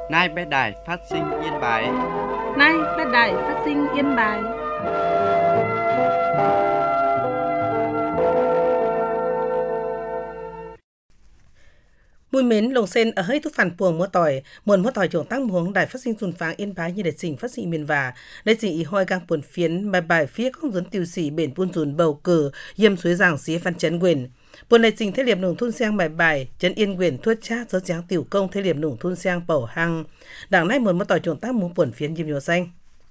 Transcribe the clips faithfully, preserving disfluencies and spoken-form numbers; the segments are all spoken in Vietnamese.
Nay bé đài phát sinh Yên Bái. Nay bé đài phát sinh Yên Bái. Mùi mến lồng sen ở hơi thuốc phản puồng mua tỏi, muôn mua tỏi trồng tăng muống đài phát sinh dùn pháng Yên Bái như để chỉnh phát sinh miền và để chỉnh ý hoi gang buồn phiến bài bài phía không dẫn tiêu sĩ bền buôn dùn bầu cử yêm suối giảng xí văn chấn quyền. Buồn này trình thế liệp nùng thôn sang bài bài chấn yên quyền thuất chát gió tráng tiểu công thế liệp nùng thôn sang bầu hăng. Đảng nay muôn mua tỏi trồng tăng muống buồn phiến yêm nhiều xanh.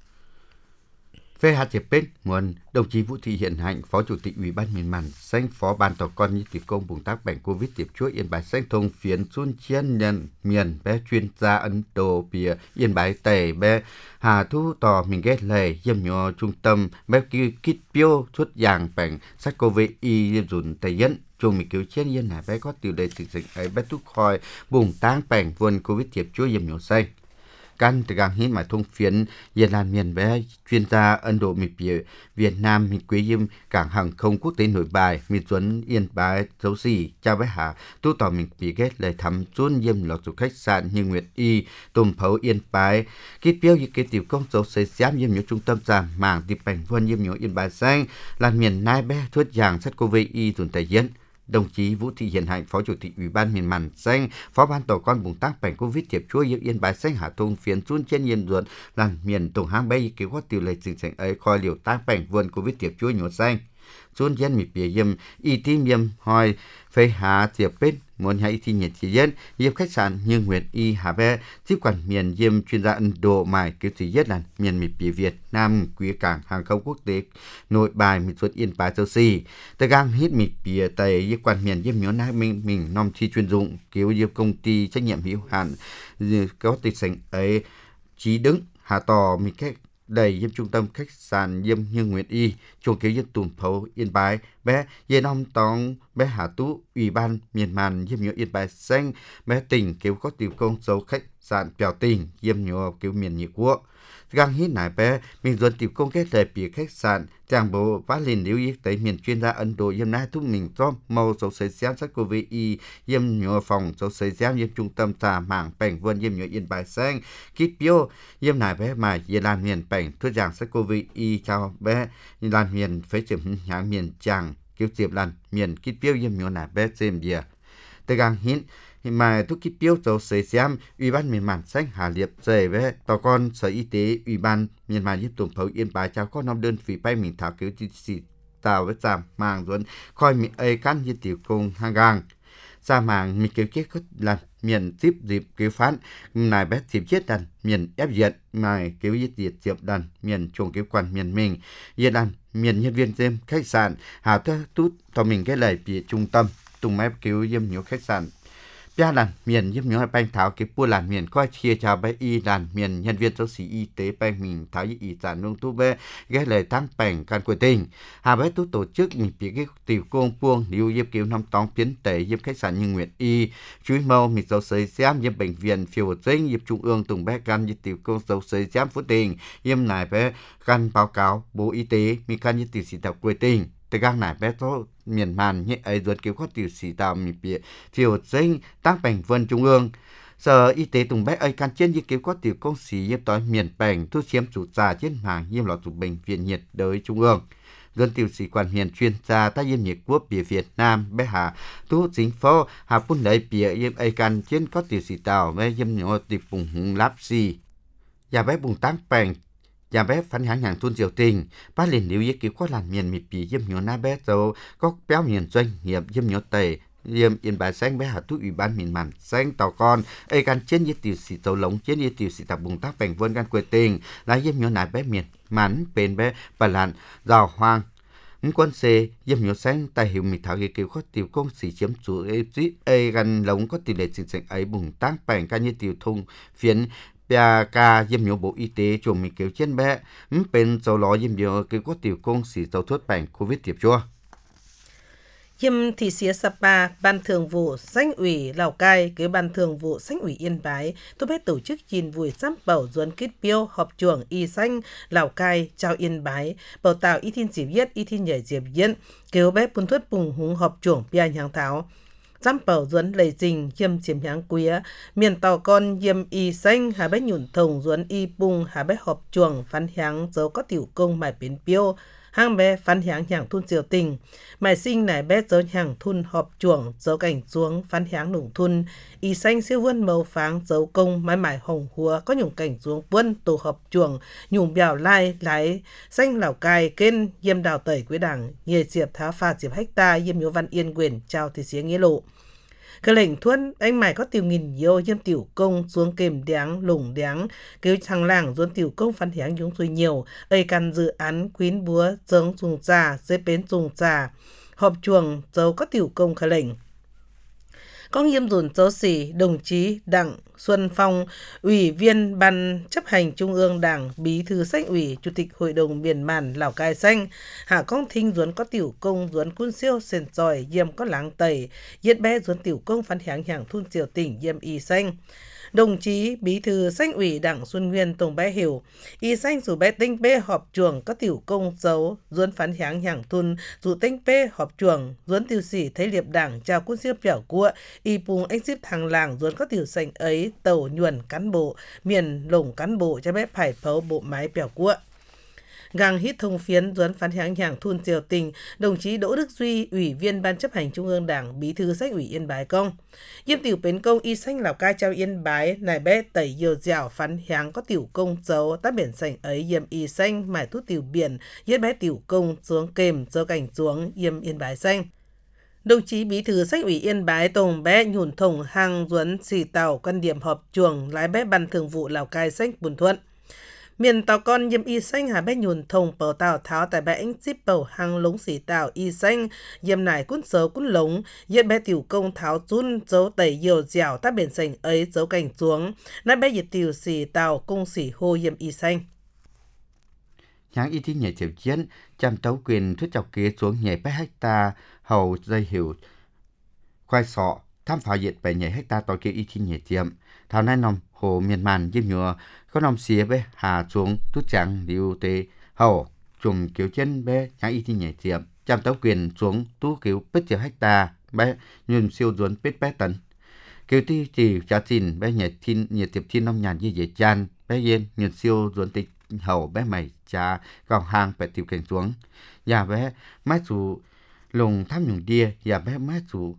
Phê hạt dẹp bên nguồn đồng chí Vũ Thị Hiền Hạnh, Phó Chủ tịch Ủy ban miền Màn Xanh, Phó Ban Tòa Con như Tiểu công bùng tác bệnh Covid tiếp chuỗi Yên Bái Xanh thông phiến xuân chiên nhân miền bé chuyên gia Ấn Độ bìa Yên Bái tẩy bé Hà Thu tò mình ghét lề dâm nhỏ trung tâm bé kêu kít piêu xuất dạng bệnh sách Covid y liêm dùn tây dân chung mình cứu chiến yên này bé có tiêu đề dịch dịch ấy bé thúc khỏi bùng tác bệnh vườn Covid tiếp chuỗi dâm nhỏ xanh. Căn từ gang hít mà thông phiến Yên Lan miền bé chuyên gia Ấn Độ mì bìa Việt Nam mì quý yêm cảng hàng không quốc tế Nội Bài mì Tuấn Yên Bái dấu xì chào bé hạ tu tỏ mình bị ghét lời thăm chuôn yêm lọtสู่khách sạn như Nguyệt Y tùm phấu Yên Bái kít biêu như kế tiểu công dấu xây giám yêm nhớ trung tâm giảm mảng tiệp bành vân yêm nhớ Yên Bái xanh lan miền nai bé thuất giảng sách Covid y dùn tài dân. Đồng chí Vũ Thị Hiền Hạnh, Phó Chủ tịch Ủy ban miền Màn Xanh, Phó Ban Tổ con bùng tác bệnh Covid tiếp chuỗi yêu Yên Bái Xanh hạ thôn phiến xuân trên yên ruột làn miền tổng hang bay kế hoạch tiêu lệ trình trình ấy coi liều tác bệnh vườn Covid tiếp chuỗi nhổ xanh. Xuân dân mì bìa yêm y tím yêm hoi phê hạ tiệp bết muốn hay thi nhiệt chỉ dân yêm khách sạn như Nguyệt Y Hà Bé tiếp quản miền yêm chuyên gia Ấn Độ mài cứu chỉ nhất là miền mì bìa Việt Nam quý cảng hàng không quốc tế Nội Bài mì xuất Yên Bái châu xì tại gang hít mì bìa tại yêm quản miền yêm nhớ nai mình mình nom thi chuyên dụng cứu yêm công ty trách nhiệm hữu hạn có tịch sành ấy chí đứng hạ tò mì cách đầy yêm trung tâm khách sạn yêm như Nguyệt Y chuồng kế yêm tùm phấu Yên Bái bé yêm ông tóng bé Hà Tú Ủy ban miền Màn yêm nhớ Yên Bái Xanh bé tỉnh cứu có tiểu công dấu khách sạn Bèo Tỉnh yêm nhớ cứu miền nhị quốc gang hít nải bé mình dồn tiểu công kết lệ bìa khách sạn chàng bộ vá liền lưu ý tới miền chuyên gia Ấn Độ yêm nai thúc mình cho màu dấu xây giám sách Covid y yêm nhớ phòng dấu xây giám yêm trung tâm trà mảng bệnh vườn yêm nhớ Yên Bái Xanh kít biêu yêm nải bé mà yêm lan miền bệnh thuốc giảng sách Covid y chào bé lan miền phế chìm nhãn miền chàng cứu diệp lan miền kít biêu yêm nhớ nải bé xem bìa tới gang hít mà thuốc kít biêu dấu xây giám Ủy ban miền Màn Xanh Hà Liệp dày bé tòa con Sở Y tế Ủy ban miền Màn giúp tùm phấu Yên Bái chào có năm đơn phí bay mình thảo cứu chỉ xì tàu với giảm màng ruốn coi mình ấy căn như tiểu công hàng gang ra màng mình kêu kết là miền tiếp dịp cứu phán này bé dịp chết đàn miền ép diệt mà cứu giết diệt diệp đàn miền chuồng cứu quản miền mình diệt đàn miền nhân viên thêm khách sạn hà thơ tút tao mình cái lời bị trung tâm tùng mép cứu yêm nhiều khách sạn Pia làn miền giúp nhớ banh tháo cái bua làn miền coi chia chào bé y làn miền nhân viên giáo sĩ y tế banh mình tháo y sản nông tu bé ghé lời tăng bảnh can của tỉnh hà bé tu tổ chức mình bị cái tiểu công buông lưu giúp cứu năm tóng biến tẩy giúp khách sạn như Nguyệt Y chuối mâu mình giáo sĩ giám giúp bệnh viện phiêu dinh giúp trung ương tùng bé can như tiểu công giáo sĩ giám phú tỉnh giúp này bé can báo cáo bộ y tế mình can như tiểu sĩ tập của tỉnh từ gang này bé số miền Màn như ấy ruột cứu có tiểu sĩ tàu mình bị phiêu dinh tăng bệnh vân trung ương Sở Y tế tùng bé ấy can trên như cứu có tiểu công sĩ giúp tối miền bệnh thu chiếm chủ trà trên hàng nhiêm lọt tụ bệnh viện nhiệt đới trung ương dân tiểu sĩ quản miền chuyên gia ta yêm nhiệt quốc bìa Việt Nam bé hà thu chính phố hà phun lấy bìa yêm ấy can trên có tiểu sĩ tàu bé yêm nhỏ tiệp bùng hùng láp xì nhà bé bùng tăng bệnh nhà bé phản hãng hàng tuôn diệu tình ba liền lưu ý cứu có làn miền mì bì yêm nhỏ na bé dấu có béo miền doanh nghiệp yêm nhỏ tẩy yêm Yên Bái Xanh bé hà thu Ủy ban miền Màn Xanh tàu con ấy can trên như tiểu sĩ tàu lống trên như tiểu sĩ tập bùng tác bệnh vân can quê tình là yêm nhỏ na bé miền Màn bên bé bà làn giàu hoang quân xe yêm nhỏ xanh tài hiệu mì thảo gây cứu có tiểu công sĩ chiếm chủ ấy gan lống có tỷ lệ sinh sản ấy bùng tác bệnh can như tiểu thùng phiến Pia ca yêm nhớ Bộ Y tế chùm mình cứu trên bé bên dầu ló yêm nhớ cứu có tiểu công sĩ dầu thuốc bệnh Covid tiếp chua. Yêm thị xía Sapa, Ban Thường vụ Sanh ủy Lào Cai, cái Ban Thường vụ Sanh ủy Yên Bái, tôi biết tổ chức nhìn vùi giám bảo duẩn kết biêu họp chuồng y xanh Lào Cai, trao Yên Bái, bảo tạo y thiên dịp yết, y thiên nhảy dịp yết, kêu bé bún thuất bùng húng họp chuồng bia nhàng tháo. giam bảo duấn lầy trình yêm chiếm nháng quía miền tàu con yêm y xanh hà bé nhủn thồng duấn y bung hà bé họp chuồng phán hiáng dấu có tiểu công mải biến piêu hang bé phán hiáng nhàng thun diều tình mải sinh nải bé dấu nhàng thun họp chuồng dấu cảnh xuống phán hiáng nủng thun y xanh siêu vươn màu pháng dấu công mái mải hồng húa có nhung cảnh xuống quân tổ họp chuồng nhung bèo lai lái xanh lào cai kên yêm đào tẩy quế đảng nhề diệp tháo pha diệp hecta yêm nhớ văn yên quyền trao thì xía nghĩa lộ cái lệnh thuân anh mày có tiểu nghìn nhiều yêm tiểu công xuống kềm đáng lủng đáng kêu thằng làng xuống tiểu công phán hiáng chúng xuôi nhiều ây căn dự án quyến búa giống dùng trà dây bến dùng trà họp chuồng dấu có tiểu công khởi lệnh có nghiêm dồn dấu xỉ đồng chí Đặng Xuân Phong, Ủy viên Ban chấp hành Trung ương Đảng, Bí thư Sách ủy, Chủ tịch Hội đồng Miền Màn Lào Cai Xanh, Hạ Công Thinh duấn có tiểu công duấn cun siêu sền giỏi yêm có láng tẩy, yết bé duấn tiểu công phán hiáng hàng thun triều tỉnh yêm y xanh. Đồng chí Bí thư Sách ủy Đảng Xuân Nguyên Tổng bé hiểu, y xanh dù bé tinh bê họp chuồng có tiểu công dấu, duấn phán hiáng hàng thun, dù tinh bê họp chuồng, duấn tiểu sĩ thấy liệp đảng chào quân siêu biểu của, y bùng anh xếp thằng làng duấn có tiểu sành ấy, tàu nhuần cán bộ, miền lồng cán bộ cho bé phải phấu bộ máy biểu của. Gang hít thông phiến duấn phán hiáng hàng thun triều tình, đồng chí Đỗ Đức Duy, Ủy viên Ban chấp hành Trung ương Đảng, Bí thư Sách ủy Yên Bái công. Yêm tiểu bến công y xanh Lào Cai trao Yên Bái, nài bé tẩy nhiều dẻo phán hiáng có tiểu công dấu, tác biển sành ấy yêm y xanh, mải thút tiểu biển, yết bé tiểu công xuống kềm, dấu cảnh xuống yêm Yên Bái xanh. Đồng chí Bí thư Sách ủy Yên Bái Tổng bé nhùn thồng hàng duấn xì tàu quan điểm họp chuồng lái bé ban thường vụ Lào Cai Xanh Bùn Thuận. Miền tàu con yêm y xanh hà bé nhùn thồng bầu tàu tháo tại bé anh ship bầu hàng lống xỉ tàu y xanh yêm nải cún sấu cún lống yết bé tiểu công tháo chun dấu tẩy nhiều dẻo tác biển sành ấy dấu cảnh xuống nát bé yết tiểu xỉ tàu cung xỉ hô yêm y xanh. Nháng y tí nhảy chiều chiến chăm tấu quyền thuyết chọc kế xuống nhảy bé hecta hầu dây hiểu khoai sọ tham phá diệt bảy nhảy hecta tỏi kia y tí nhảy chiếm thảo nay nòng hồ miền màn diêm nhựa có nòng xía bé hà xuống tút chẳng liu tê hầu chùm kiểu chân bé nháng y tí nhảy chiếm chăm tấu quyền xuống tú kiểu bết chiều hecta bé nhuần siêu duốn bết bé tấn kiểu tí chỉ trả tin bé nhảy thiên nhiệt tiệp thiên nông nhàn như dễ chan bé yên nhuần siêu duốn tịch hầu bé mày cha gòng hàng phải tiểu cảnh xuống và bé mái chủ lồng tham nhung đia và bé mái chủ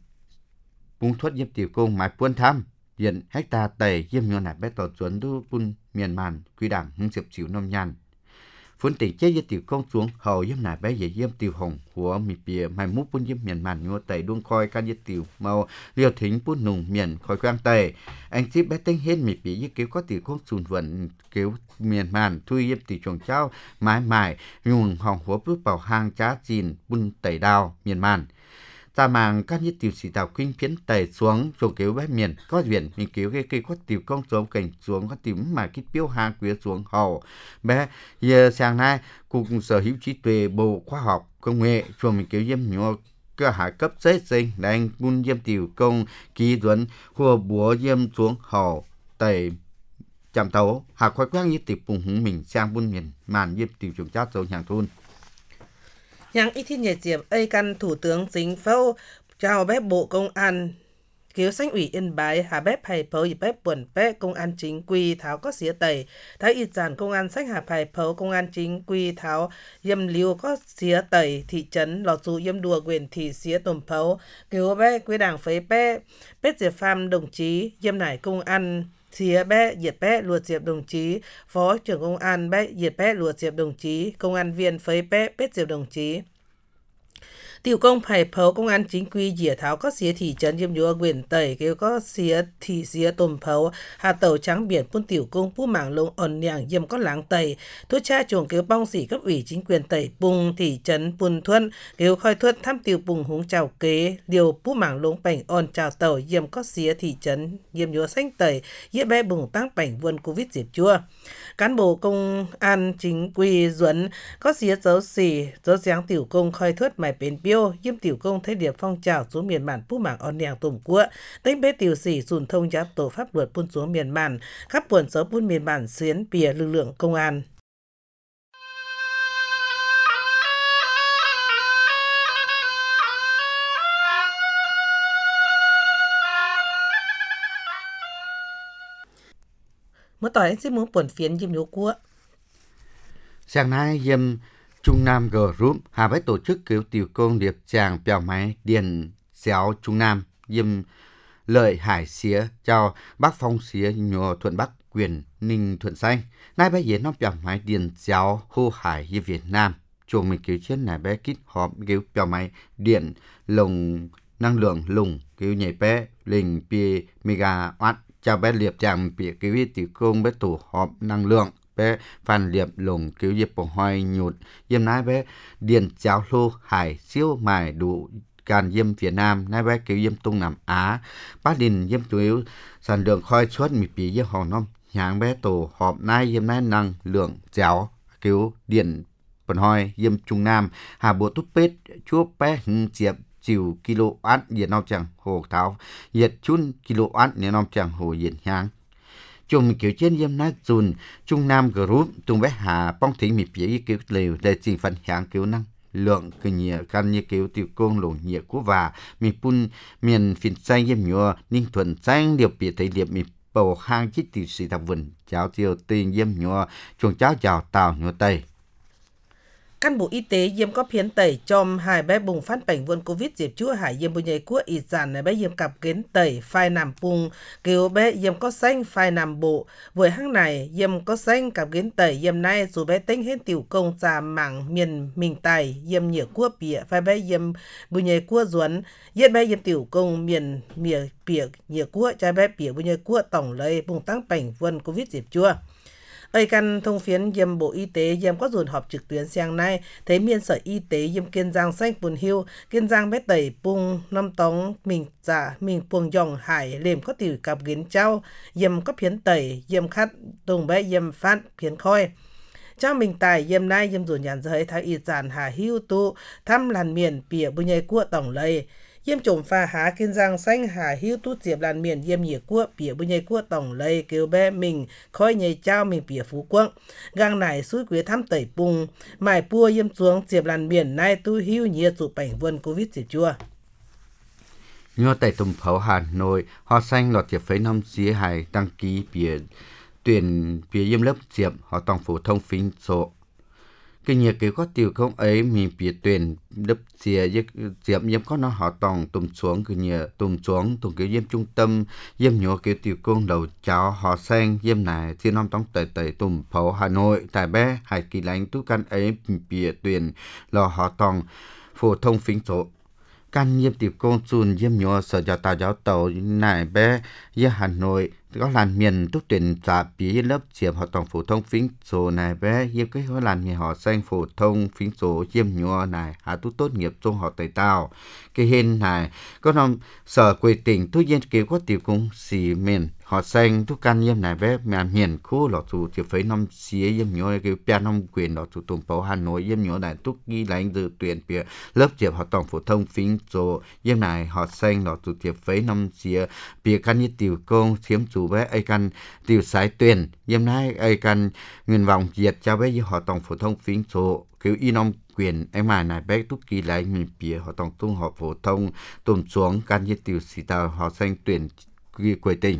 bung thoát yếm tiểu công mái buôn tham hiện hecta tẩy yếm nhon nải bé tàu chuẩn đu bun miền màn quy đảng hưng diệp chịu nông nhàn phun tỉnh chế yếm tiểu công xuống hầu yếm nải bé về yếm tiểu hồng của mì bìa mày mút bun yếm miền màn nhua tẩy đuông coi can yếm tiểu màu liều thính bun nùng miền khói quang tẩy anh ship bé tinh hết mì bìa yếm kiểu có tiểu công sùn vận kiểu miền màn thui yếm tiểu trồng trao mái mải nhung hồng húa bước vào hang chá chìn bun tẩy đào miền màn ta mang các nhất tiểu sĩ tàu khuynh phiến tẩy xuống chỗ kiểu bé miền có viện mình kiểu cái cây có tiểu công xuống cảnh xuống có tiểu mà cái tiêu hàng quý xuống hậu bé giờ sáng nay cục sở hữu trí tuệ bộ khoa học công nghệ cho mình kiểu yếm nhỏ cơ hải cấp giấy sinh đang buôn yếm tiểu công ký duẩn hùa búa yếm xuống hậu tẩy chạm tàu hạ khoai quang như tiểu bùng hứng mình sang buôn miền màn yếm tiểu trồng chát dấu nhàng thôn Nhang ít thiên nhiệt diệp ây căn thủ tướng chính phủ chào bé bộ công an kiếu Sách ủy Yên Bái hà bếp hay phấu y bếp buồn bếp công an chính quy tháo có xía tẩy thái y giản công an sách hà phải phấu công an chính quy tháo yêm liu có xía tẩy thị trấn lọt dù yêm đùa quyền thị xía tồm phấu kiếu bé quy đảng phấy bé bếp diệp pham đồng chí yêm nải công an xía bé diệt bé luật diệp đồng chí phó trưởng công an bé diệt bé luật diệp đồng chí công an viên phấy bé bếp diệp đồng chí tiểu công phải phấu công an chính quy dĩa tháo có xía thị trấn yêm nhúa quyền tẩy kêu có xía thị xía tồm phấu hà tàu trắng biển phun tiểu công phú mảng lông ổn nhàng yêm có láng tẩy thuốc cha chuồng kêu bong xỉ cấp ủy chính quyền tẩy bùng thị trấn bùn thuân kêu khoi thuất tham tiểu bùng húng chào kế điều phú mảng lông bảnh ổn chào tàu yêm có xía thị trấn yêm nhúa xanh tẩy yết bé bùng tăng bảnh vươn covid dịp chua cán bộ công an chính quy duẩn có xía dấu xỉ dấu dáng tiểu công khoi thuất mải bến biêu yêm tiểu công thấy điệp phong trào xuống miền màn phú mảng on nhàng tùm cua đánh bé tiểu xỉ dùn thông giáp tổ pháp luật buôn xuống miền màn khắp buồn xấu buôn miền màn xiến bìa lực lượng công an. Mỗi tỏi anh sẽ muốn buồn phiến diêm nhố cua. Sáng nay diêm Trung Nam Group hà với tổ chức cứu tiểu công điệp tràng bèo máy điện xéo Trung Nam diêm lợi hải xía cho Bắc Phong xía nhô Thuận Bắc quyền Ninh Thuận Xanh. Nay bây giờ nó bèo máy điện xéo hô hải như Việt Nam. Chuồng mình cứu chiến này bé kít họp cứu bèo máy điện lồng năng lượng lùng cứu nhảy bé linh pi megawatt cho bé liệp tràng bị cứu tiểu công bé tổ họp năng lượng bé phan liệp lồng cứu diệp bổ hoài nhụt diêm nái bé điện cháo lô hải siêu mài đủ can diêm Việt Nam nái bé cứu diêm Đông Nam Á bát đình diêm chủ yếu sản lượng khói suất mì pí diêm hòn nom nháng bé tổ họp nái diêm nái năng lượng cháo cứu điện bẩn hoài diêm Trung Nam hà bộ tút pết chúa bé hưng diệp chiều kilowatt điện nông chẳng hồ tháo nhiệt chun kilowatt điện nông chẳng hồ điện nháng chung kiểu trên diêm nát dùn Trung Nam Group tung bé hà bong thính mì phía kiểu liều để trình phần hạng kiểu năng lượng cứ nhẹ căn như kiểu tiểu công lồng nhẹ của và mì pun miền phiền xanh diêm nhựa Ninh Thuận Xanh điều biệt thấy điệp mì bầu hang chít tiểu sĩ thập vườn cháo tiêu tiền diêm nhựa chuồng cháo chào tàu nhựa tây. Căn bộ y tế diêm có phiến tẩy chom hai bé bùng phát bệnh vườn Covid diệp chúa hải diêm bùi nhảy của y sản này bé diêm cặp kiến tẩy phai nằm pung kêu bé diêm có xanh phai nằm bộ với hang này diêm có xanh cặp kiến tẩy diêm nay dù bé tính hết tiểu công trà mảng miền mình tài diêm nhựa của bịa phai bé diêm bùi nhảy của duẩn diêm bé diêm tiểu công miền miền bịa nhựa của cha bé bịa bùi nhảy của tổng lấy bùng tăng bệnh vườn Covid diệp chúa. Ơi căn thông phiến diêm Bộ Y tế diêm có dồn họp trực tuyến sáng nay thấy miền Sở Y tế diêm Kiên Giang xanh Bùn Hiêu Kiên Giang bé tẩy pung năm tống mình giả mình puồng dòng hải lềm có tiểu cặp kiến trao diêm có phiến tẩy diêm khát tùng bé diêm phát phiến khoi cho mình tài diêm nay diêm dồn nhàn giới thái y giản hà hưu tu thăm làn miền bìa bùi nhây của tổng lây diêm trộm pha há Kiên Giang xanh hà hưu tu diệp làn miền diêm nhị của bìa bùi nhây của tổng lây kêu bé mình khói nhây trao mình bìa phú quang gang này suối quế thăm tẩy pung mài pua diêm xuống diệp làn miền nay tu hưu nhia tụ bệnh vườn Covid diệp chua. Nhua tại Tùng Phấu Hà Nội họ xanh lọt diệp phấy năm xía hải đăng ký bìa tuyển bìa diêm lớp diệp họ tổng phổ thông phính số cái nhiều cái có tiểu không ấy mình bị tuyển đập xìa diệp diêm có nó họ tòng tùm xuống cái nhiều tùm xuống tùm cái diêm trung tâm diêm nhỏ cái tiểu công đầu cháu họ xanh diêm này thiên năm tống tẩy tẩy Tùng Phấu Hà Nội tại bé hải kỳ lánh tú căn ấy bị tuyển là họ tòng phổ thông phính số căn diêm tiểu công chun diêm nhỏ sở giáo tạo giáo tàu này bé diêm Hà Nội có làn miền tốt tuyển trả bí lớp diệp họ tổng phổ thông phính số này bé diêm cái họ làn miền họ xanh phổ thông phính số diêm nhỏ này hạ tú tốt nghiệp trong họ tẩy tàu cái hình này có nằm sở quê tỉnh tuy nhiên kiểu có tiểu công xì miền họ xanh tú căn diêm này bé mà miền khu lọ chủ chỉ phải năm xía diêm nhỏ cái bia năm quyền lọ chủ Tùng Phấu Hà Nội diêm nhỏ này tú ghi lãnh dự tuyển bia lớp diệp họ tổng phổ thông phính số diêm này họ xanh lọ chủ chỉ phải năm xía bia căn như tiểu công chiếm chủ bé ai căn tiểu sái tuyển diêm nay ai căn nguyện vọng diệt cho bé với họ tổng phổ thông phính số kiểu y nông quyền em mà này bé túc kỳ lại mình bìa họ tổng tung họ phổ thông tồn xuống căn như tiểu sĩ tàu họ xanh tuyển quy quê tỉnh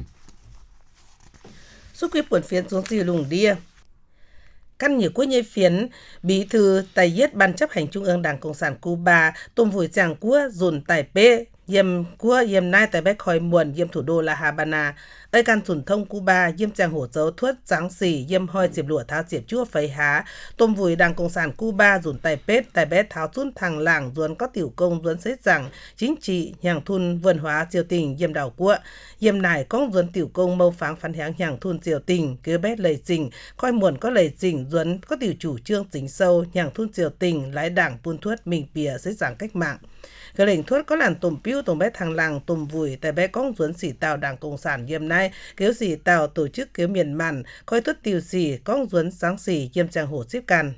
Suốt quý buồn phiến xuống dì lùng đia căn nhiều quốc nhây phiến bí thư tài yết ban chấp hành trung ương Đảng Cộng sản Cuba tôm vùi chàng của dồn tài pê diêm của diêm nay tại bé khói muồn diêm thủ đô La Habana ơi can thuần thông Cuba diêm chàng hổ dấu thuất trắng xỉ diêm hoi diệp lụa tháo diệp chua phấy há tôm vùi Đảng Cộng sản Cuba dồn tài pết tại bé tháo chun thằng làng duốn có tiểu công duốn xế rằng chính trị nhàng thun vườn hóa triều tình diêm đảo của diêm này có duốn tiểu công mâu pháng phán háng nhàng thun triều tình cứ bé lầy trình khói muồn có lầy trình duốn có tiểu chủ trương tính sâu nhàng thun triều tình lái đảng buôn thuất mình bìa xế rằng cách mạng cái lệnh thuất có làn tùm piu tùm bé thằng làng tùm vùi tại bé con duốn xỉ tàu Đảng Cộng sản diêm nay kéo xỉ tàu tổ chức kéo miền màn coi tuất tiêu xỉ con duốn sáng xỉ diêm chàng hổ xếp can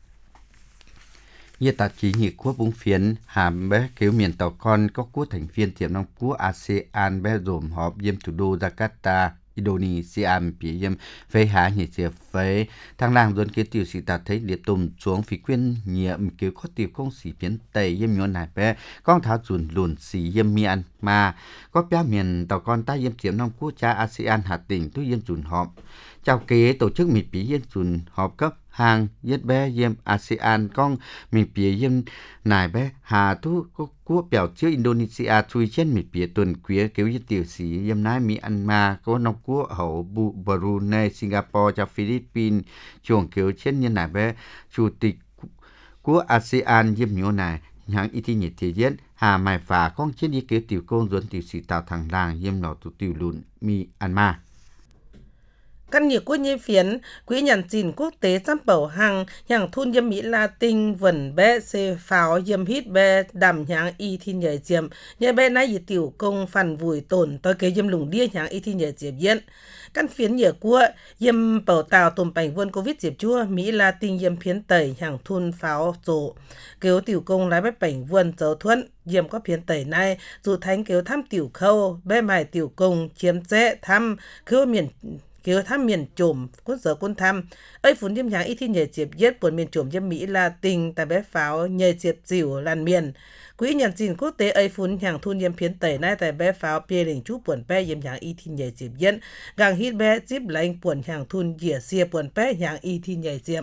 như tạp chí nhị quốc búng phiến hàm bé kéo miền tàu con có quốc thành viên tiềm năng quốc a sê an bé dồn họp diêm thủ đô Jakarta Indonesia bị yếm phê hạ nhiệt diệp phê thang làng duân kế tiểu sĩ ta thấy liệt tùm xuống phí quyên nhiệm cứu có tiểu công sĩ biến tây yếm nhôn nải bé con tháo dùn lùn sĩ yếm miền mà có bia miền tàu con ta yếm chiếm năm quốc gia a sê an hà tỉnh tu yếm dùn họp chào kế tổ chức mịt bí yếm dùn họp cấp hàng yết bé yếm a sê an con mịt bí yếm nải bé hà tu quốc biểu trước Indonesia chui trên mịt bí tuần quý cứu yết tiểu sĩ yếm nái Myanmar có nông quốc hậu Brunei Singapore cho Philippines chuồng cứu trên nhân nải bé chủ tịch của a sê an yếm nhô này hàng y thi nhiệt thế giới hà mài phà con trên đi kế tiểu công duẩn tiểu sĩ tạo thằng làng yếm nọ tụ tiểu lùn Myanmar căn nhiệt quốc nhiệt phiến quỹ nhận gìn quốc tế giám bảo hàng hàng thun yếm Mỹ Latin vần bé xê pháo yếm hít bé đầm hàng y thi nhảy diệm nhảy bé nãy y tiểu công phản vùi tổn tôi kế yếm lùng đĩa hàng y thi nhảy diệm yên căn phiến nhiệt quốc yếm bảo tàu tùm bành vươn covid diệp chua Mỹ Latin yếm phiến tẩy hàng thun pháo rộ kéo tiểu công lái bé bành vươn dấu thuận yếm có phiến tẩy này dù thánh kéo thăm tiểu khâu bé mài tiểu công chiếm dễ thăm kéo miền kéo thăm miền trùm quốc giờ quân thăm ấy phun yếm hàng y thi nhảy diệp yết buồn miền trùm yếm Mỹ Latin tại bé pháo nhảy diệp dìu làn miền quỹ nhận gìn quốc tế ấy phun hàng thun yếm phiến tẩy nay tại bé pháo bia đình chú buồn bé yếm hàng y thi nhảy diệp yết gang hít bé díp lạnh buồn hàng thun dỉa xìa buồn bé hàng y thi nhảy diệp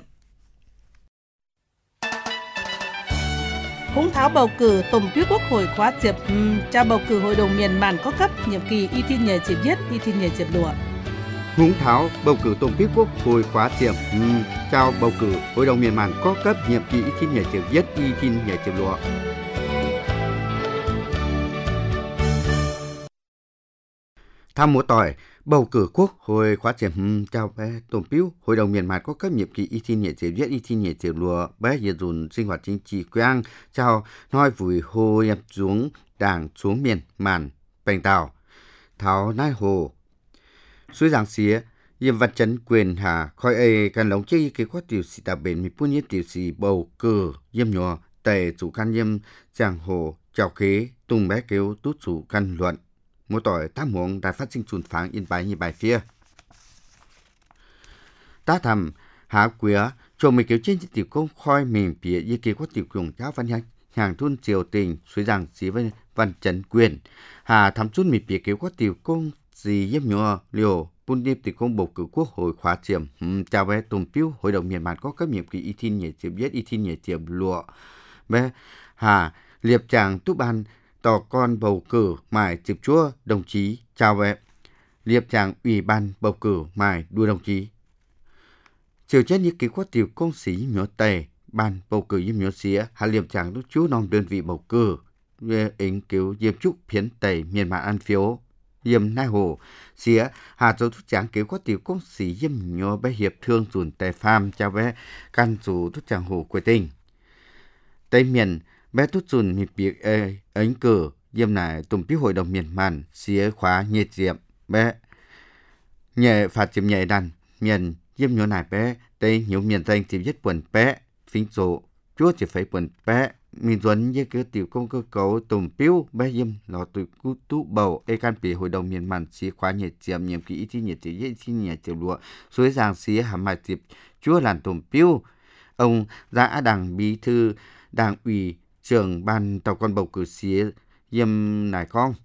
Húng tháo bầu cử tổng bí quốc hội khóa diệp trao bầu cử hội đồng miền màn có cấp nhiệm kỳ y thi nhảy diệp yết y thi nhảy diệp lụa Húng tháo bầu cử tổng bí quốc hội khóa diệp trao bầu cử hội đồng miền màn có cấp nhiệm kỳ y thi nhảy diệp yết y thi nhảy diệp lụa tham mùa tỏi bầu cử quốc hội khóa diệp chào bé tổng biếu hội đồng miền màn có cấp nhiệm kỳ y thi nhảy diệp yết y thi nhảy diệp lụa bé giờ dùn sinh hoạt chính trị quang chào nói vùi hồ nhập xuống đảng xuống miền màn bành tàu tháo nai hồ suối giang xía yếm văn chấn quyền hà khói ê can lóng chơi cái quát tiểu sĩ tà bền mi pun yếm tiểu sĩ bầu cử yếm nhỏ tề chủ can yếm giang hồ chào kế tung bé kéo tút chủ can luận mua tỏi tám muỗng đài phát sinh chùn pháng in bài như bài phía ta thầm hạ quía cho mấy kéo trên tiểu công khói mình bịa y kế quát tiểu cường giáo văn hàng hàng thun triều tình suối giang xía với văn chấn quyền hà thầm chút mình bịa kéo quát tiểu công gì yếm nhỏ liều Bun điệp thì công bầu cử quốc hội khóa chiếm chào bé tùm piu hội đồng miền màn có cấp nhiệm kỳ y thi nhảy chiếm yết y thi nhảy chiếm lụa bé hà liệp chàng túc ban tỏ con bầu cử mài chiếm chúa đồng chí chào bé liệp chàng ủy ban bầu cử mài đua đồng chí chiều chết như ký quát tiểu công sĩ nhỏ tề ban bầu cử yếm nhỏ xía hà liệp chàng lúc chú non đơn vị bầu cử về ứng cứu yếm trúc phiến tề miền màn ăn phiếu yếm nai hồ xía hà châu thúc tráng kéo có tiểu công sĩ yếm nhỏ bé hiệp thương dùn tè pham chào bé can dù thúc tráng hồ quê tình tây miền bé thúc dùn mịp biệt ê ánh cử yếm nải tùm bí hội đồng miền màn xía khóa nhiệt diệm bé nhẹ phạt chiếm nhẹ đàn miền yếm nhỏ nải bé tây nhiều miền danh chỉ viết quần bé phính rộ chúa chỉ phải quần bé mình duẩn với cái tiểu công cơ cấu tùm piu bé yếm nó tụi cú tú bầu ê can bị hội đồng miền màn xí khóa nhiệt chiếm nhiệm kỳ ít nhiệt thì ít nhiệt chiều lụa suối giang xí hàm mai tiệp chúa làn tùm piu ông Giã Đằng bí thư đảng ủy trưởng ban tàu con bầu cử xí yếm nải con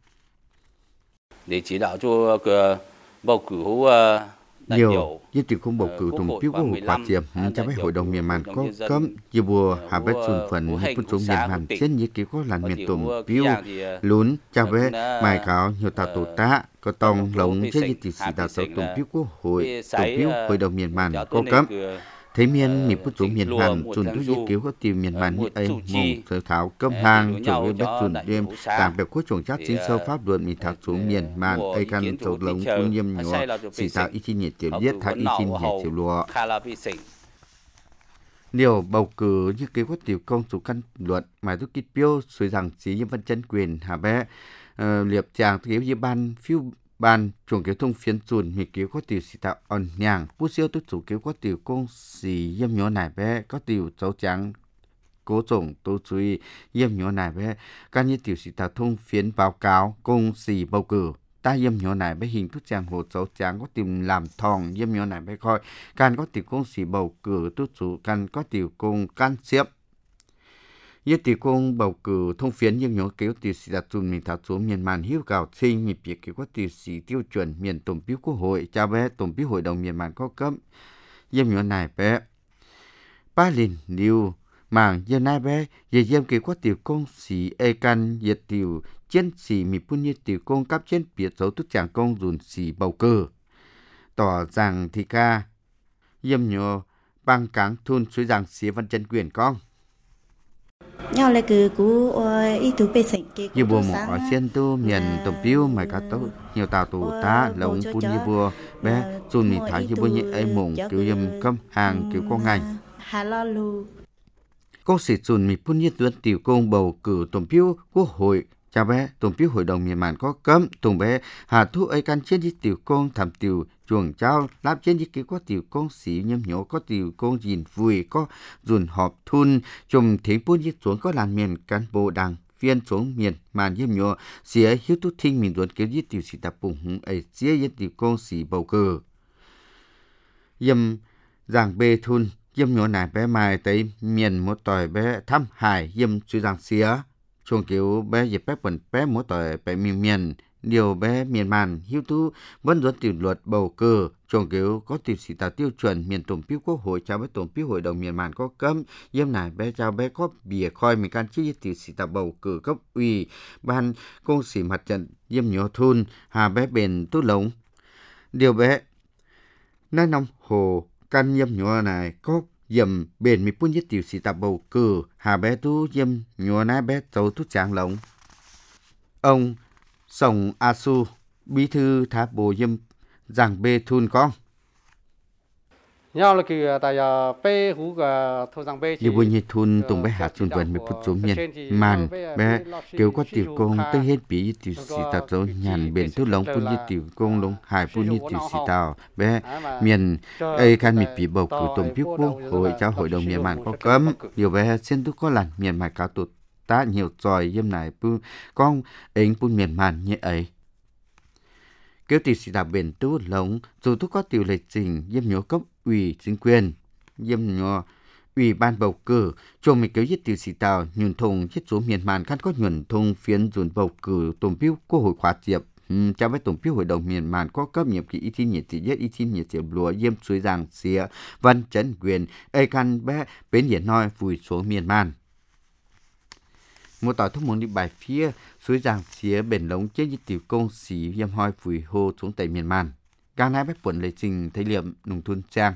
để chỉ đạo cho bầu cử nhiều như tiểu công bầu cử tùm piu quốc hội khóa chiếm cho bé hội đồng miền màn có cấm như bùa hà bé xuân phần như phun xuống miền màn trên như kiểu có làn miền tùm piu lún cho bé mài cáo nhiều tàu tổ tá có tông lồng trên như tiểu sĩ tàu tàu tùm piu quốc hội tùm piu hội đồng miền màn có cấm thế miền miền phun xuống miền màn chuẩn đối với kiểu có tiêu miền màn như ấy mong thời thảo cấm hàng chuẩn với bé chuẩn đêm tàng bẹp quốc chuẩn chắc chính sâu pháp luật mình thảo xuống miền màn ấy can tàu lồng phun yếm nhỏ sĩ tạo ít nhiệt tiểu viết thảo ít nhiệt tiểu lụa điều bầu cử như kế hoạch tiểu công chủ căn luận mà giúp kích biểu suy rằng chỉ yếm văn chấn quyền hà bé liệp chàng kéo như ban phiêu ban chuồng kéo thông phiến chuồn mi kéo có tiểu sĩ tạo ẩn nhàng bút siêu tức chủ kéo có tiểu công sĩ yếm nhỏ nải bé có tiểu cháu trắng cố tổng tô chuy yếm nhỏ nải bé các như tiểu sĩ tạo thông phiến báo cáo công sĩ bầu cử ta yếm nhỏ này bé hình thức chàng hồ cháu chàng có tìm làm thòng yếm nhỏ này bé coi can có tiểu công sĩ bầu cử tu chủ can có tiểu công can xếp yếm tiểu công bầu cử thông phiến yếm nhỏ kéo tiểu sĩ đặt chùn mình thảo xuống miền màn hiếu gạo sinh mình biết kéo có tiểu sĩ tiêu chuẩn miền tổng biếu quốc hội cha bé tổng biếu hội đồng miền màn có cấp yếm nhỏ này bé ba lìn liu mảng giờ nay bé giờ yếm kéo có tiểu công sĩ e can yết tiểu chiến sĩ mi pun như tiểu công cấp trên biệt dấu tức chàng công dùn sĩ bầu cử tỏ rằng thì ca yếm nhỏ băng cáng thun suối rằng xía văn chân quyền con nhau lại cứ cú ý tụ bê sảnh kê như bùa một ở trên tu miền tổng biếu mày cá tấu nhiều tàu tù ta lồng pun như bùa bé dùn mình thái như bùa như ấy mùng kiểu yếm cấm hàng kiểu con ngành công sĩ dùn mình pun như tuấn tiểu công bầu cử tổng biếu quốc hội cha bé tổng biếu hội đồng miền màn có cấm tổng bé hà thu ấy can trên đi tiểu công thảm tiểu chuồng trao láp trên đi kia có tiểu công sĩ nhâm nhổ có tiểu công gìn vui có dùn họp thun chùm thế bốn đi xuống có làn miền cán bộ đảng viên xuống miền màn nhâm nhổ xía hiếu tu thinh mình dùn kéo đi tiểu sĩ tập bùng hùng ấy xía đi tiểu công sĩ bầu cử yếm giảng bê thun yếm nhổ này bé mai tới miền một tỏi bé thăm hải yếm suy giảng xía chuồng kiểu bé dịp bé bẩn bé mỗi tỏi bé miền miền điều bé miền màn hiếu tu vẫn dẫn tiểu luật bầu cử chuồng kiểu có tiểu sĩ tạo tiêu chuẩn miền tổng biếu quốc hội trao bé tổng biếu hội đồng miền màn có cấm yếm này bé trao bé có bìa khoi mình can chi tiểu sĩ tạo bầu cử cấp ủy ban công sĩ mặt trận yếm nhỏ thôn hà bé bền tu lống điều bé nơi nông hồ can yếm nhỏ này có yếm bền mi pun nhất tiểu sĩ tạo bầu cử hà bé tu yếm nhỏ này bé tàu tu tràng lống ông Sòng A Su bí thư tháp bộ yếm giảng bê thun con nhau là cứ tại bê hú cái thôn giảng bê như bùi nhiệt thun tùng bé hạt chuồn vần bị phút xuống miền màn bé kiểu có tiểu công tới hết bí tiểu sĩ tạo dấu nhàn bền tu lông pun như tiểu công lông hải pun như tiểu sĩ tạo bé miền ấy can mịt bí bầu cử tổng biếu quốc hội cho hội đồng miền màn có cấm điều bé xin tu có lần miền màn cáo tụt ta nhiều tròi yếm này pu con ấy pun miền màn như ấy kéo tiểu sĩ tạo bền tu lông dù tu có tiểu lịch trình yếm nhổ cấp ủy chính quyền yếm nhổ ủy ban bầu cử cho mình kéo giết tiểu sĩ tạo nhuần thùng giết số miền màn khăn có nhuần thùng phiến dùn bầu cử tổng biếu quốc hội khóa diệp uhm, cho với tổng biếu hội đồng miền màn có cấp nhiệm kỳ y thi nhiệt tỷ giết y thi nhiệt diệp lúa yếm suối giang xía văn chấn quyền ai căn bé bến hiển nói vùi số miền màn một tỏi thuốc muốn đi bài phía suối giang xía bền lống chết giết tiểu công sĩ yếm hoi vùi hô xuống tại miền màn càng nay bách quận lệ trình thấy liệm nông thôn trang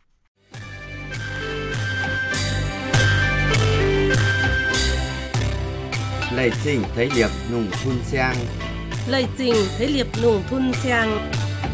lệ trình thấy liệm nông thôn trang Lời trình thấy liệp nùng thun sang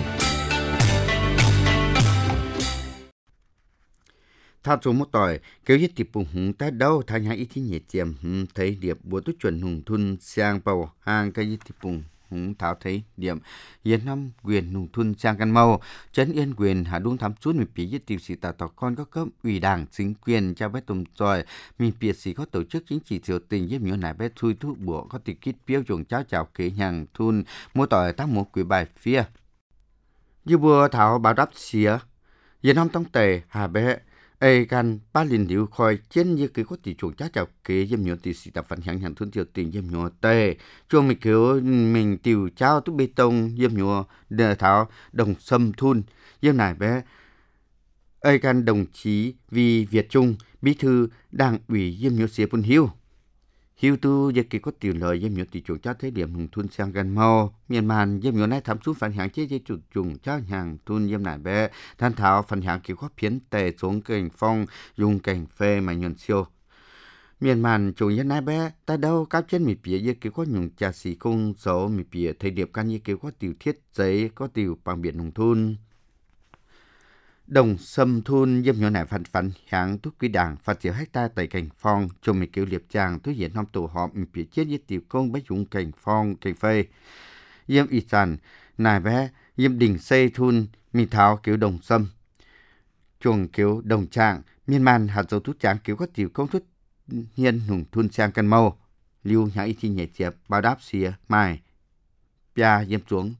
thao số một tỏi kéo giết tiệp bùng hùng ta đâu thay hai ít thi nhiệt tiệm thấy điệp búa tu chuẩn hùng thun sang bầu hàng cây giết tiệp bùng hùng thảo thấy điểm yên năm quyền nùng thun sang căn màu trấn yên quyền hà đung thám chút mình bị giết tiệp sĩ tạo tỏ con các cấp ủy đảng chính quyền cha bé tùng tròi mình biệt sĩ có tổ chức chính trị triều tình với miếu này bé thui thu bùa có tỷ kít biếu dùng cháo chào kế hàng thun mua tỏi tác một quỷ bài phía như bùa thảo bảo đáp xía yên năm tông tề hà bé ai gan ba liền điệu khỏi trên như cái có tỷ chuồng cháo chào kế dâm nhựa tỷ sĩ tập phản hàng hàng thôn triều tình dâm nhựa tề chuồng mình kiểu mình tiểu cháo túc bê tông dâm nhựa đờ thảo đồng sâm thun dâm này bé ai gan đồng chí vì Việt Trung bí thư đảng ủy dâm nhựa xía pun hiu hiu tu giờ kỳ có tiểu lời dâm nhựa tỷ chuồng cháo thế điểm hùng thun sang gần mau miền màn dâm nhựa này thám xuống phản hàng chế chế chuồng chuồng cháo hàng thun dâm này bé than thảo phản hàng kiểu có phiến tề xuống cảnh phong dùng cảnh phê mà nhuận siêu miền màn chuồng dân này bé ta đâu các trên mì bìa giờ kiểu có nhung trà xì công số mì bìa thời điểm can như kiểu có tiểu thiết giấy có tiểu bằng biển hùng thun đồng sâm thun dâm nhỏ này phản phản hàng thuốc quý đảng phát triển hecta tại cảnh phong trong mấy kiểu liệp tràng thứ hiện năm tổ họp phía chết với tiểu công bách dụng cảnh phong cảnh phê dâm y sàn nài bé dâm đỉnh xây thun mi tháo kiểu đồng sâm chuồng kiểu đồng trạng miền man hạt dầu thuốc tráng kiểu có tiểu công thuốc hiên hùng thun sang căn mâu lưu nhà y thi nhẹ chẹp bao đáp xìa mai pia dâm xuống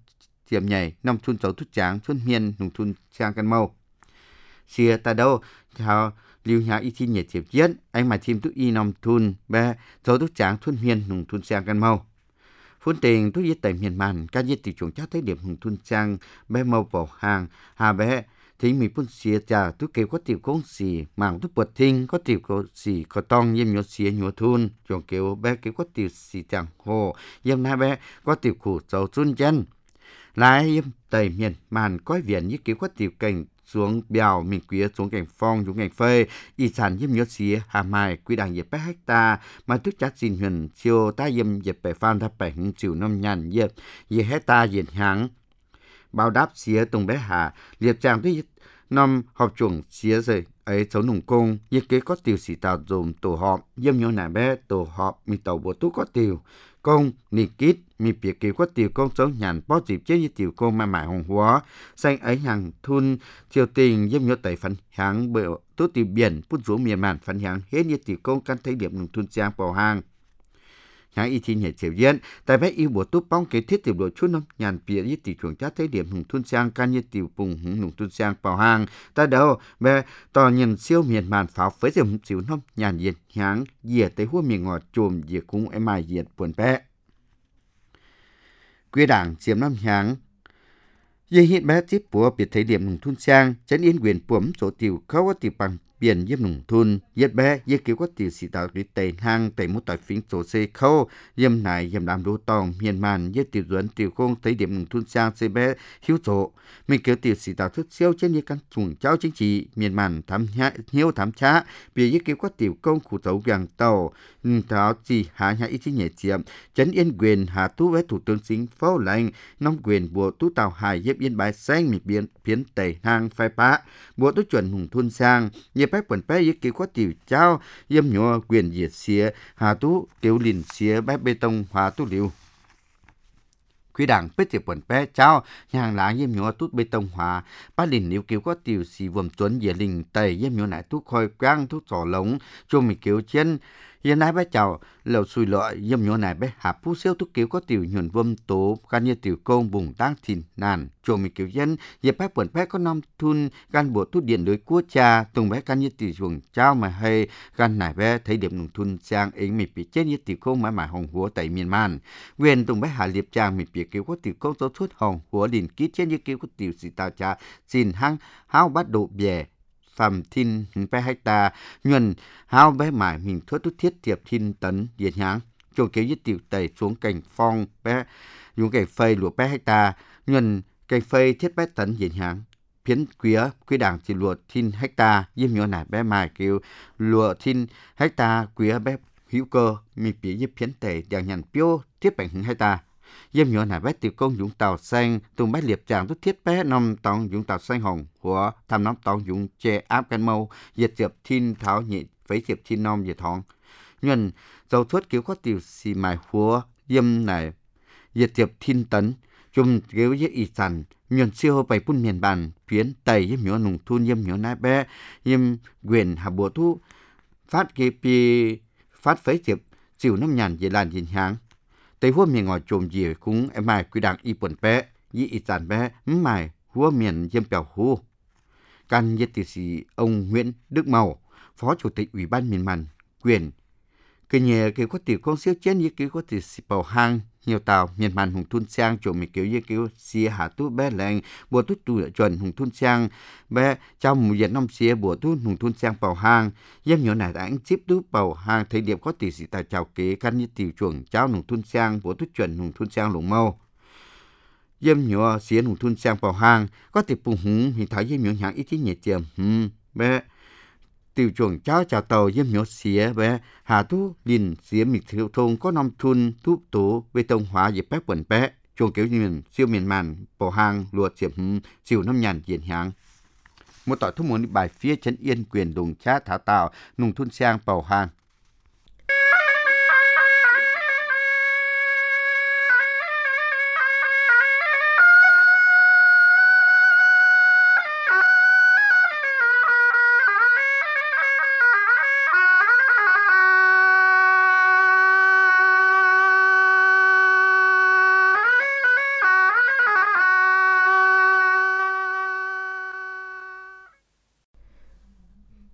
chiếm nhảy nông thôn dấu thúc tráng xuân miền nông thôn sang căn màu xìa ta đâu theo lưu nhà y chi nhiệt chiếm chiến anh mà chim túc y nông thôn bé dấu thúc tráng xuân miền nông thôn sang căn màu phun tiền túc y tại miền màn các y tỷ chúng chắc thấy điểm nông thôn sang bé màu bỏ hàng hà bé thì mình phun xìa trà túc kêu có tiểu công xì mảng túc bật thinh có tiểu có xì có tông yếm nhớ xìa nhớ thun chồng kêu bé kêu có tiểu xì chẳng hồ yếm na bé có tiểu khủ dầu chun chân lại yếm tây miền màn coi viện như kêu có tiểu cảnh xuống bèo mình quý xuống cảnh phong xuống cảnh phơi y sản yếm nhớ xìa hà mai quy đảng yếm bé hecta mà túc chát xin huyền chiều ta yếm yếm bẻ phan ta bẻ hứng chịu năm nhàn yếm yếm hecta yếm háng bao đáp xía tùng bé hà liệt chàng tuy năm học chuồng xía rồi ấy cháu nùng công như kế có tiểu sĩ tạo dùm tổ họp yếm nhau nà bé tổ họp mi tàu bộ tú có tiểu công nì kít mi bịa kế có tiểu công cháu nhàn bó dịp chế như tiểu công mà mãi hồng hóa xanh ấy hàng thun chiều tình yếm nhau tẩy phấn hàng bờ tú tiểu biển phút rú miền màn phấn hàng hết như tiểu công căn thấy điểm nùng thun trang bảo hàng nhà y chi nhảy chiều diễn tại bé yêu bộ túp bóng kế thiết tiểu đội chút năm nhàn bịa như tỷ chuồng chát thấy điểm hùng thun sang can như tiểu vùng hùng hùng thun sang bảo hàng ta đâu bé tò nhìn siêu miền màn pháo với dòng xíu năm nhàn diệt nháng dìa tới hua miền ngọt chùm dìa cũng em ai diệt buồn bé quy đảng chiếm năm nháng dì hiện bé tiếp của biệt thấy điểm hùng thun sang chấn yên quyền puẩm số tiểu khâu có tiểu bằng biển yếm nùng thun yết bé yết kiểu có tiểu sĩ tạo đi tây hang tây một tỏi phím số xe khâu yếm này yếm làm đô tòng miền màn yết tiểu duẩn tiểu công thấy điểm nùng thun sang xe bé hiếu số mình kiểu tiểu sĩ tạo thức siêu trên như căn chuồng cháu chính trị miền màn thám nhã hiếu thám trá vì yết kiểu có tiểu công khu dấu vàng tàu tháo chỉ hạ nhà ít chi nhẹ chiếm chấn yên quyền hạ tú với thủ tướng chính phó lệnh nông quyền bộ tú tàu hải yếp yên bái xanh mình biến biến tây hang phai pá bộ tú chuẩn nùng thun sang yếp bách quần bé yết kiểu có tiểu cháu yếm nhỏ quyền diệt xía hạ tú kiểu lìn xía bách bê tông hóa tú liều quy đảng bết tiệp quần bé cháu nhàng lá yếm nhỏ tút bê tông hóa bát lìn nếu kiểu có tiểu xì vườm tuấn dìa lình tây yếm nhỏ nải tú khôi quang tú sỏ lống cho mình kiểu trên yên nãy bé chào lầu xùi lợi yếm nhỏ nải bé hạ pu siêu tú kiểu có tiểu nhuần vâm tố gan như tiểu công bùng tăng thìn nàn cho mình kiểu dân yếm bách quần bé có năm thun gan bộ tú điện đối quốc cha tùng bé gan như tiểu chuồng trao mà hay gan nải bé thấy điểm nùng thun sang ấy mình bị chết như tiểu công mà mà hồng húa tại miền man quyền tùng bé hạ liệp trang mình bị kiểu có tiểu công số suốt hồng húa liền ký chết như kiểu có tiểu sĩ tao cha xin hăng hao bắt độ bè phạm thiên bé hecta nhuần hao bé mải mình thuốc tút thiết tiệp thiên tấn diệt nháng cho kéo giết tiểu tẩy xuống cành phong bé dùng cành phơi lụa bé hecta nhuần cành phơi thiết bé tấn diệt nháng phiến quía quy đảng chỉ lụa thiên hecta yếm nhỏ nải bé mải kêu lụa thiên hecta quía bé hữu cơ mình bị giết phiến tẩy đèn nhàn piêu thiết bệnh hecta yếm nhỏ nải bé tiểu công dùng tàu xanh tùng bé liệp tràng tút thiết bé năm tòng dùng tàu xanh hồng của tham năm tòng dùng che áp căn mâu diệt diệp thiên tháo nhị với diệp thiên nom diệt thong nhuần dầu thuốc kiểu có tiểu xì mài húa yếm này diệt diệp thiên tấn chung kiểu với y sản nhuần siêu bảy phun miền bàn phiến tây yếm nhỏ nùng thun yếm nhỏ nải bé yếm quyền hạ bộ thu phát kỳ pi phát phấy diệp chịu năm nhàn về làn diện háng tây hua miền ngồi trồm dìa cũng em mai quy đảng y bẩn bé y y sản bé mài hua miền yếm bèo hu can nhất tỷ sĩ ông Nguyễn Đức Màu phó chủ tịch ủy ban miền màn quyền cái nhà cái có tiểu con siêu chết như cái có tiểu sĩ bảo hang nhiều tàu miền màn hùng thun sang chỗ mình kiểu như kiểu xia hạ tu bé lành bộ tu tu chuẩn hùng thun sang bé trong một diện năm xia bộ tu hùng thun sang bảo hang yếm nhỏ này đã anh chip tu bảo hang thấy điểm có tỷ sĩ tài chào kế căn như tiểu chuẩn cháu hùng thun sang bộ tu chuẩn hùng thun sang lủng mâu yếm nhỏ xia hùng thun sang bảo hang có tiểu bùng hùng thì thấy yếm nhỏ hàng ít nhẹ chiềm hm bé tiểu chuồng cháu chào tàu yếm nhỏ xía bé hà tu lìn xía mịch thiệu thôn có năm thun thúc tố bê tông hóa dịp bếp quần bé chuồng kiểu miền siêu miền màn bảo hang lùa chiếm siêu năm nhàn diện háng một tỏi thu muốn bài phía chân yên quyền đồng cha thảo tàu nùng thun sang bảo hang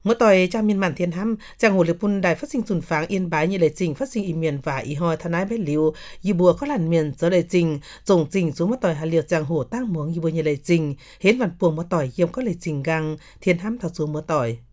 Mỗi tỏi trang miền màn thiên hăm trang hồ lực bun đài phát sinh sùn pháng yên bái như lệ trình phát sinh y miền và y hoi thân ái bé liu y bùa có làn miền do lệ trình trồng trình xuống mỗi tỏi hà liệt trang hồ tăng muống y bùa như lệ trình hến vạn puồng mỗi tỏi yếm có lệ trình găng thiên hăm thảo xuống mỗi tỏi